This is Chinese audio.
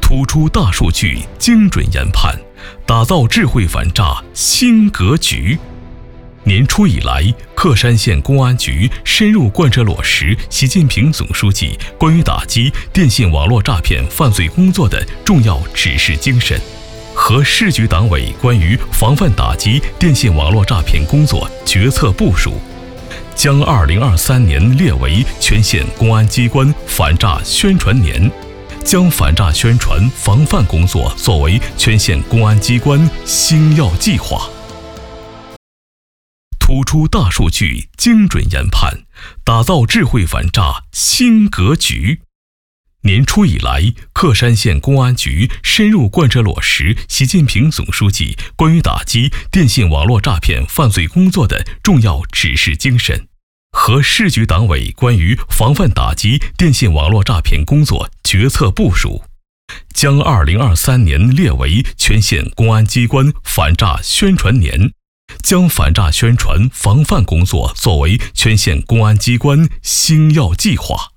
突出大数据精准研判，打造智慧反诈新格局。年初以来，克山县公安局深入贯彻落实习近平总书记关于打击电信网络诈骗犯罪工作的重要指示精神，和市局党委关于防范打击电信网络诈骗工作决策部署，将2023年列为全县公安机关反诈宣传年，将反诈宣传防范工作作为全县公安机关星耀计划。突出大数据精准研判，打造智慧反诈新格局。年初以来，克山县公安局深入贯彻落实习近平总书记关于打击电信网络诈骗犯罪工作的重要指示精神，和市局党委关于防范打击电信网络诈骗工作决策部署，将2023年列为全县公安机关反诈宣传年，将反诈宣传防范工作作为全县公安机关星耀计划。